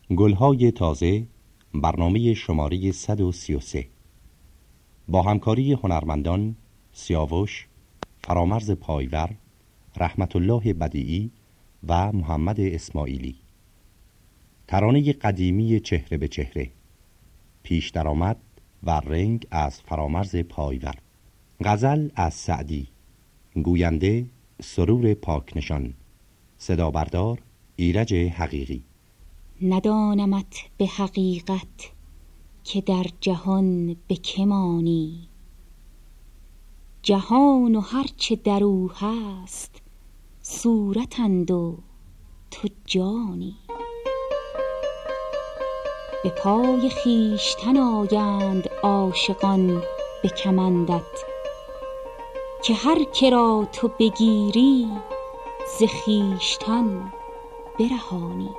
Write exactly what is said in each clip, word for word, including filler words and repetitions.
گلهای تازه، برنامه شماره صد و سی و سه با همکاری هنرمندان سیاوش، فرامرز پایور، رحمت الله بدیعی و محمد اسماعیلی. ترانه قدیمی چهره به چهره، پیش درآمد و رنگ از فرامرز پایور. غزل از سعدی. گوینده سرور پاکنشان. صدا بردار ایرج حقیقی. ندانمت به حقیقت که در جهان به که مانی، جهان و هرچه در او هست صورتند و تو جانی. به پای خویشتن آیند عاشقان به کمندت، که هر که را تو بگیری ز خویشتن برهانی.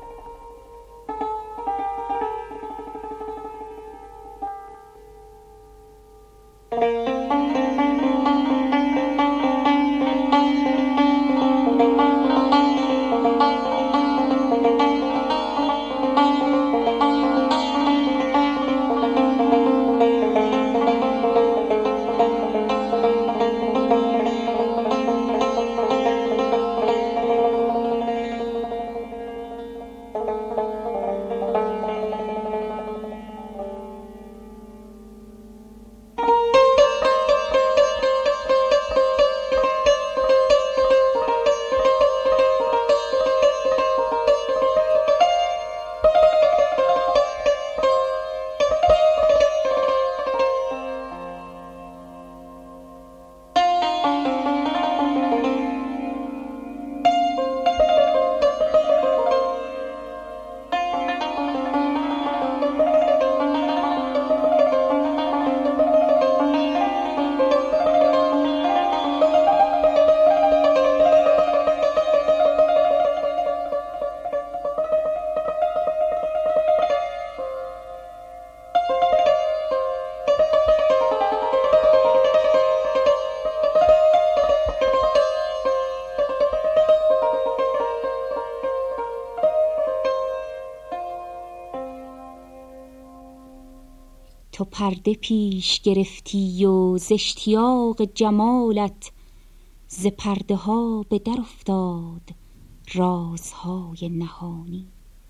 تو پرده پیش گرفتی و ز اشتیاق جمالت، ز پرده ها به در افتاد رازهای نهانی.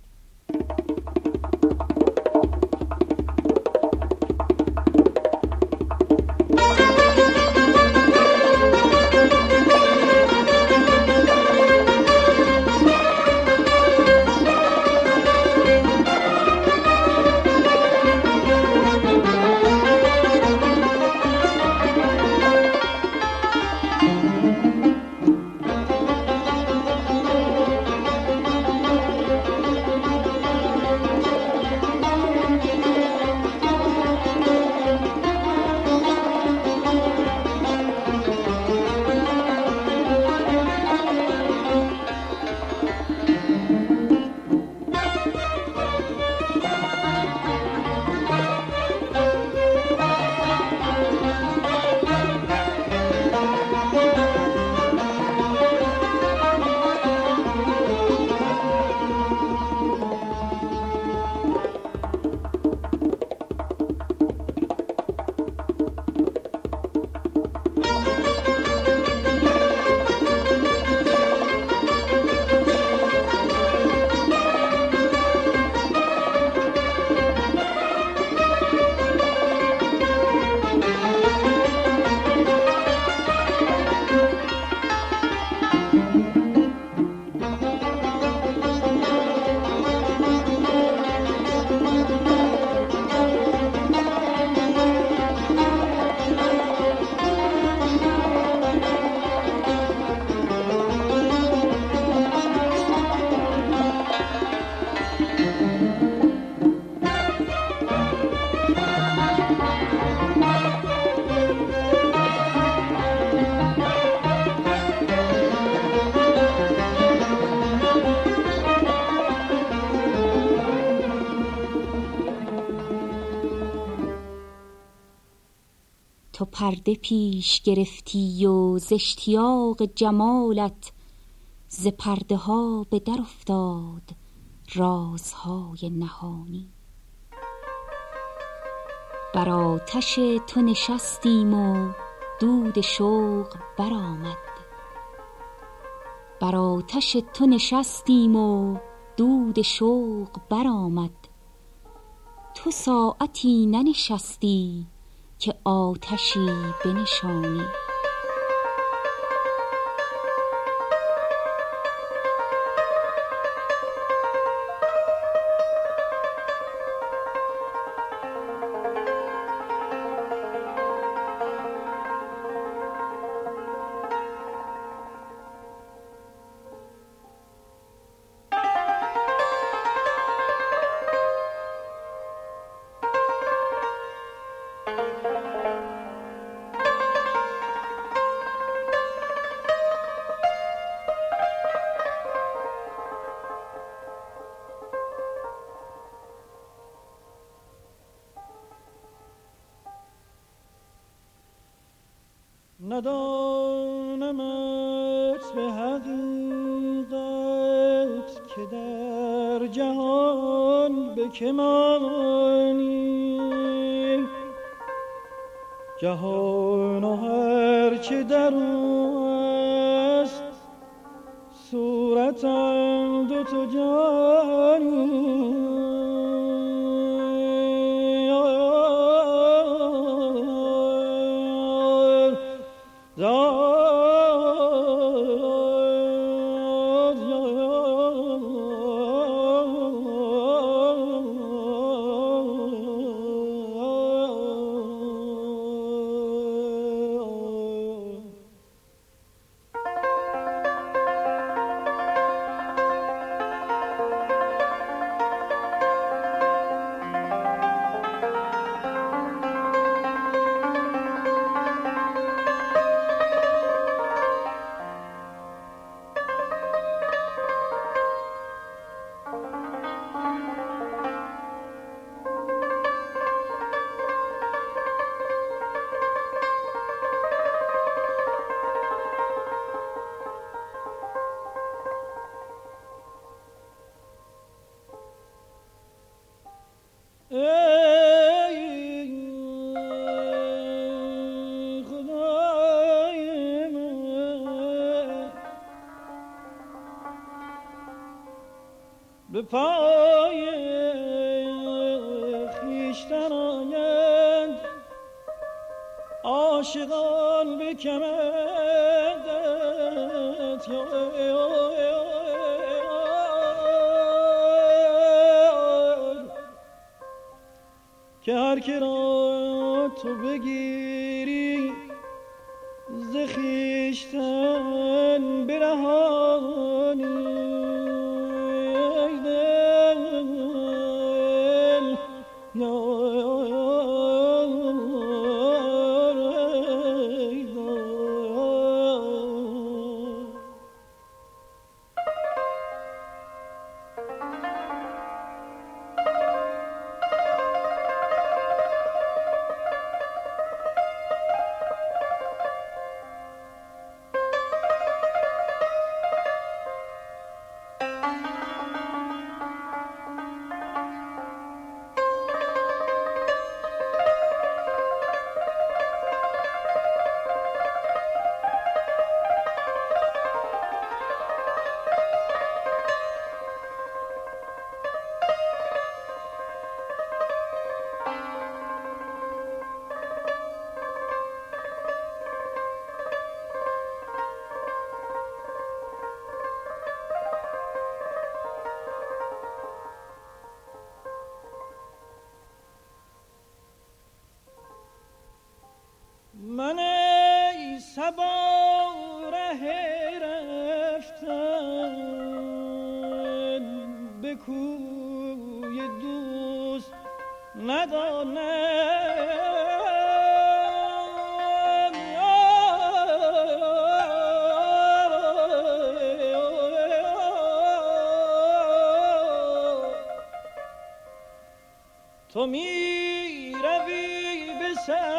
تو پرده پیش گرفتی و ز اشتیاق جمالت، ز پرده ها به در افتاد رازهای نهانی. بر آتش تو نشستیم و دود شوق برآمد. بر آتش تو نشستیم و دود شوق برآمد. تو ساعتی ننشستی که آتشی بنشانی. ندانمت به حقیقت که در جهان به که مانی. جهان و هر چه در او است صورتند و تو جانی. به پای خویشتن آیند عاشقان به کمندت. که هر که را تو بگیری ز خویشتن برهانی. من ای صبا ره رفتن به کوی دوست ندانم. تو می روی به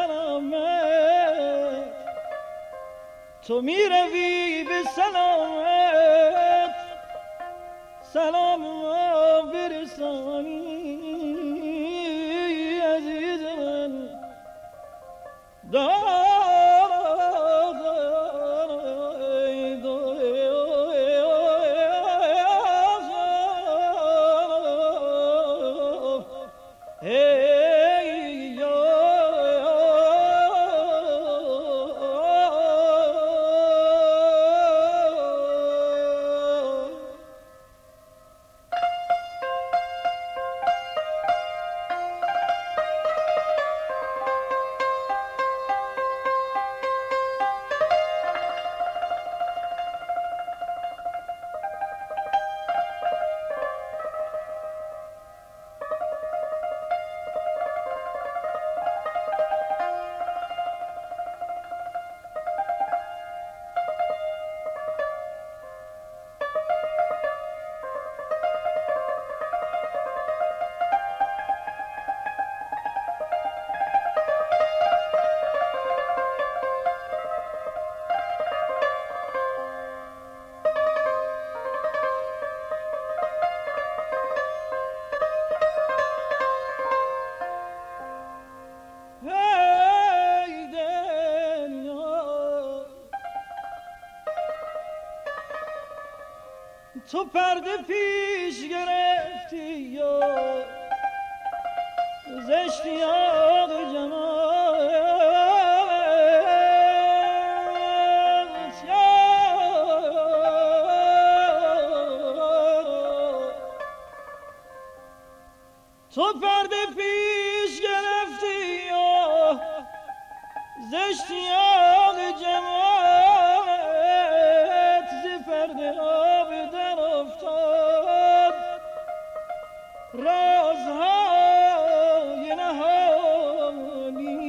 سلامت، تو می روی به سلامت، سلام برسانی عزیز من تو پرده پیش گرفتی یا ز اشتیاق جمالت تو پرده پیش گرفتی یا ز اشتیاق جمالت ز پرده آب در افتاد رازهای نهانی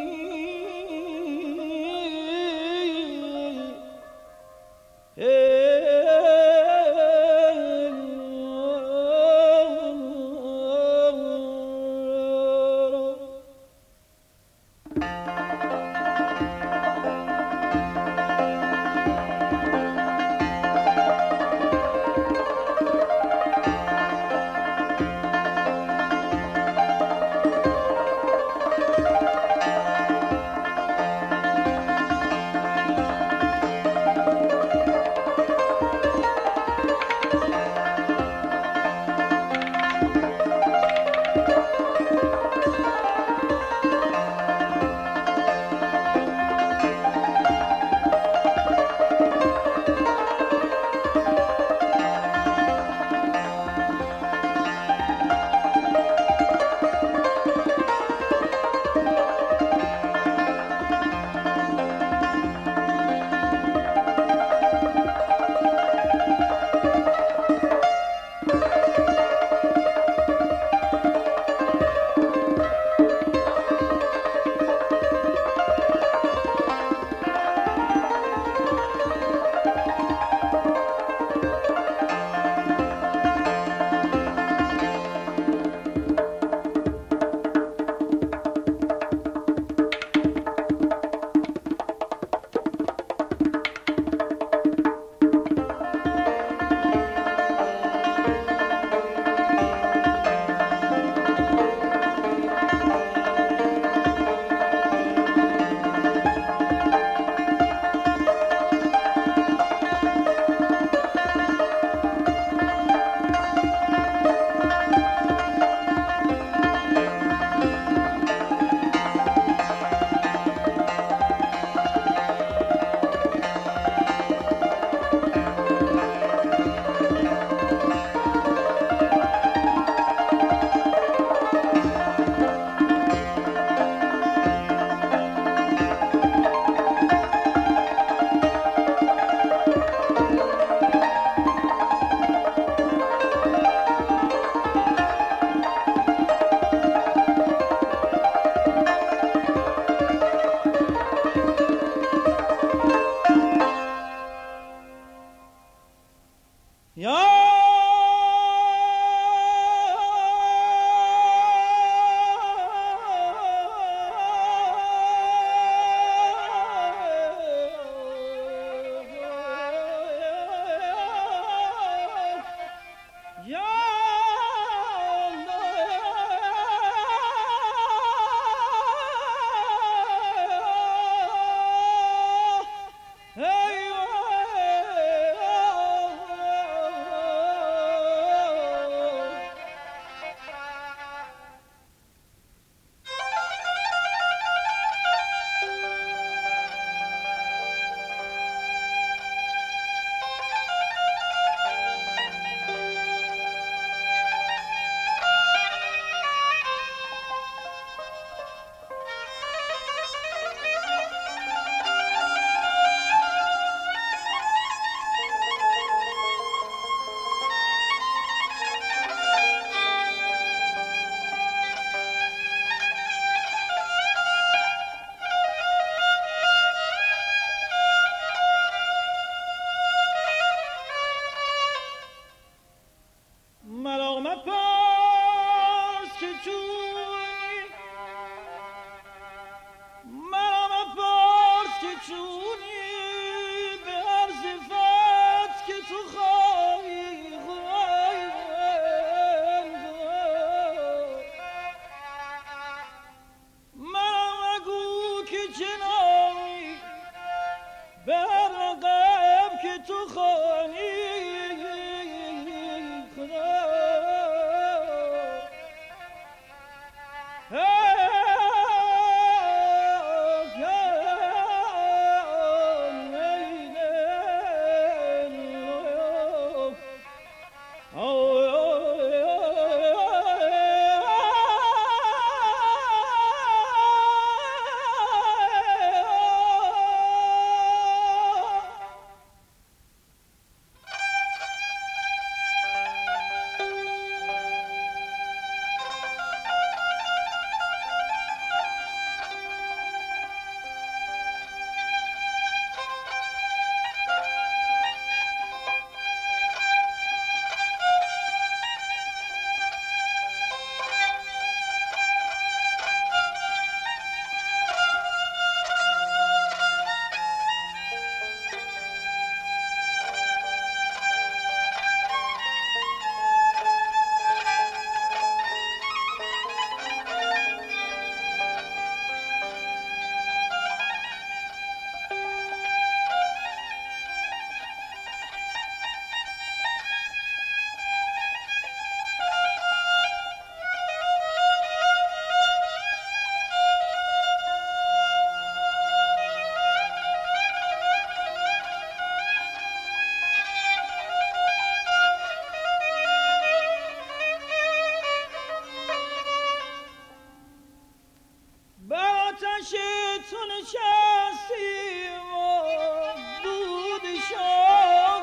ننشستیم و دود شاه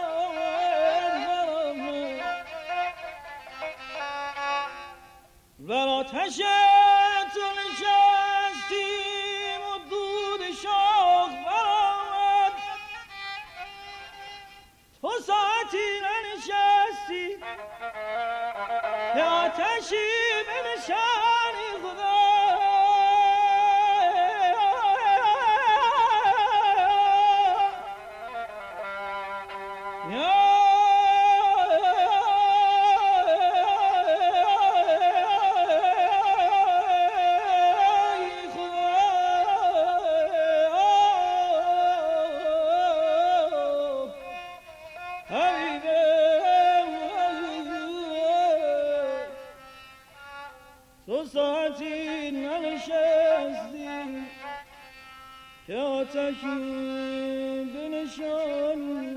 بر آتش تو نشستیم و دود شاه برآمد تو ساعتی ننشستی که آتشی به نشان خدا تو ساعتی ننشستی که آتشی بنشان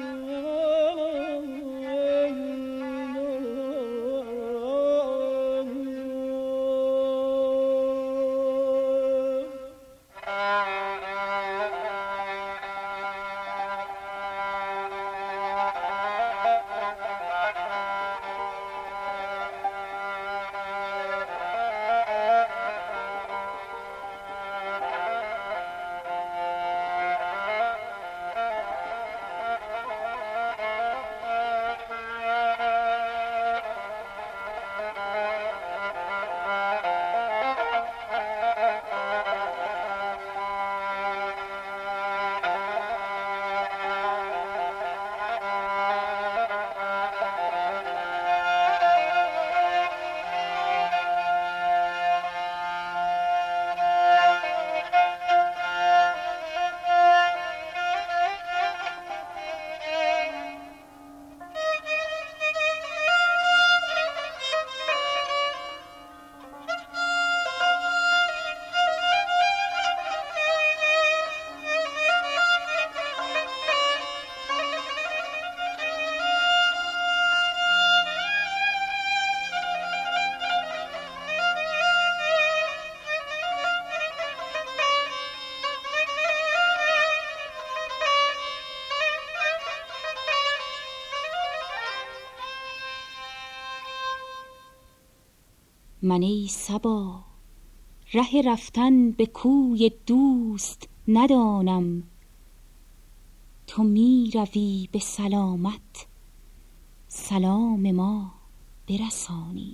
من ای صبا ره رفتن به کوی دوست ندانم، تو می روی به سلامت سلام ما برسانی.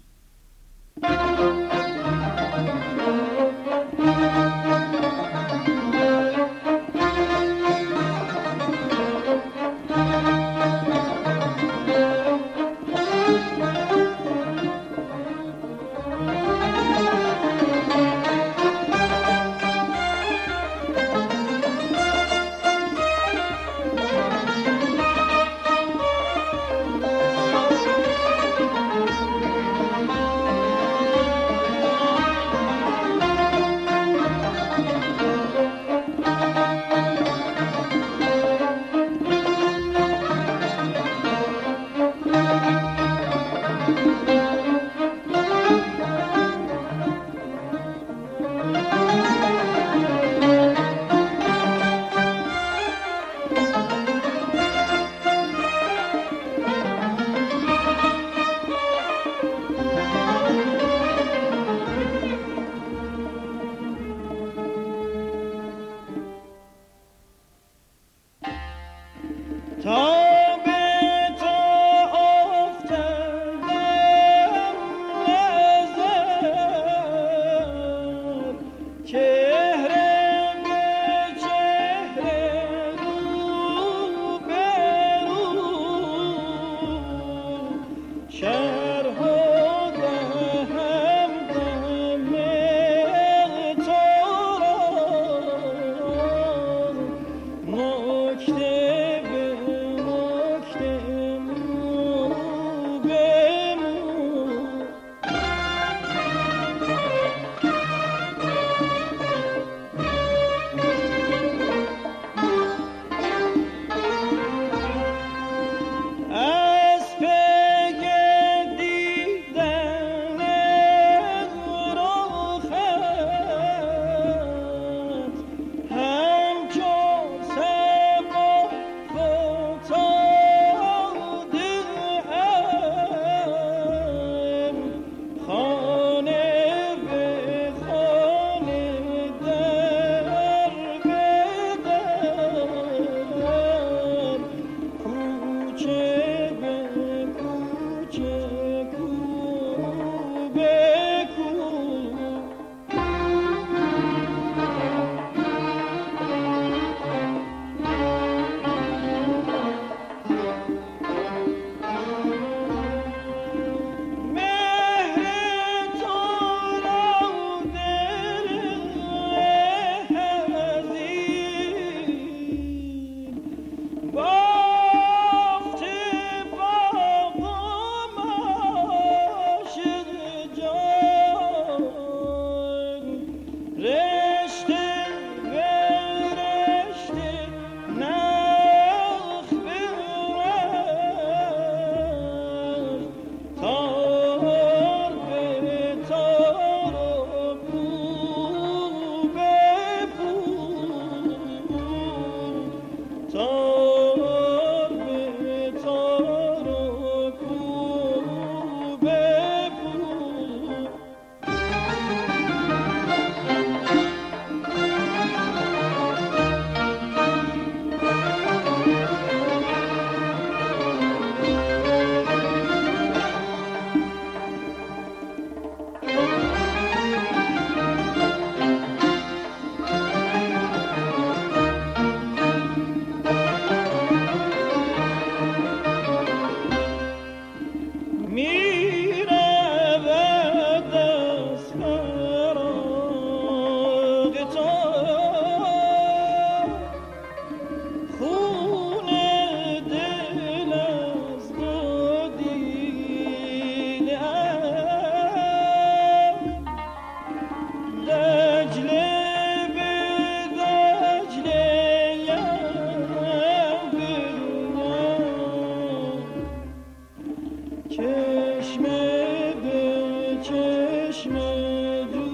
تشنه جو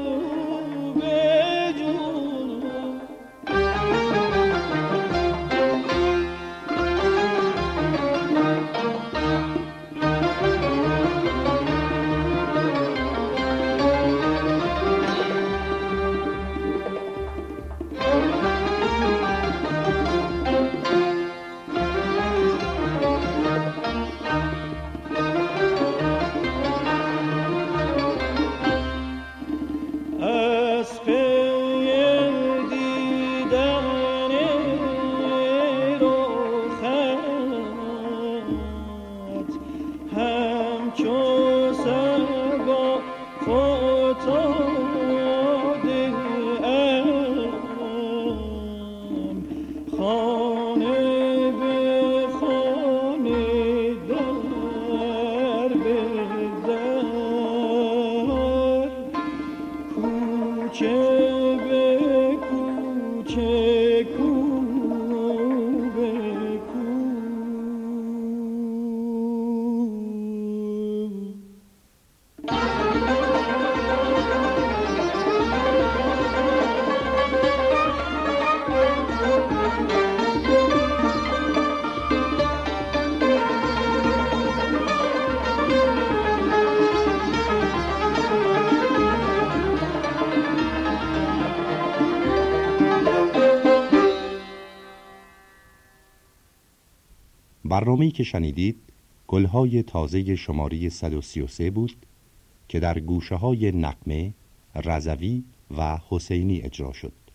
به جونم. برنامه‌ای که شنیدید گلهای تازه شماره صد و سی و سه بود که در گوشه‌های نغمه، رضوی و حسینی اجرا شد.